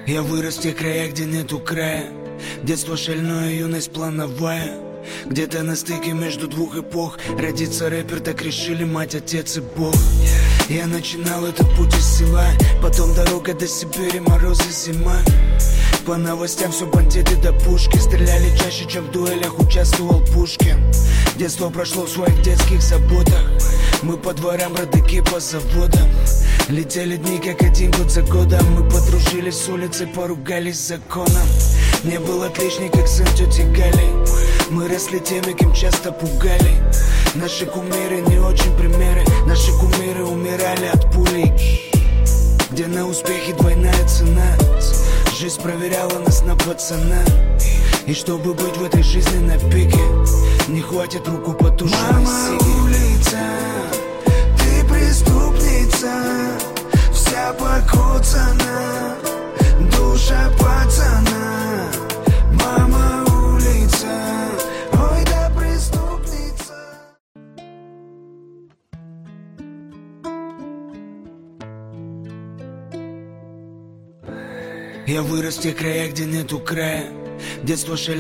Я вырос в тех краях, где нету края. Детство шальное, юность плановая. Где-то на стыке между двух эпох родится рэпер, так решили мать, отец и Бог. Я начинал этот путь из села, потом дорога до Сибири, морозы, зима. По новостям все бандиты до пушки. Стреляли чаще, чем в дуэлях участвовал Пушкин. Детство прошло в своих детских заботах. Мы по дворам, родаки по заводам. Летели дни, как один год за годом. Мы подружились с улицей, поругались с законом. Не был отличник, как сын тети Гали. Мы росли теми, кем часто пугали. Наши кумиры не очень примеры. Наши кумиры умирали от пулей, где на успехе двойная цена. Жизнь проверяла нас на пацана. И чтобы быть в этой жизни на пике, не хватит руку потушенной сиги. Мама улица, ты преступница, вся покоцана, душа пацана. Мама улица, ой да преступница. Я вырос в тех краях, где нету края. Детство шальное.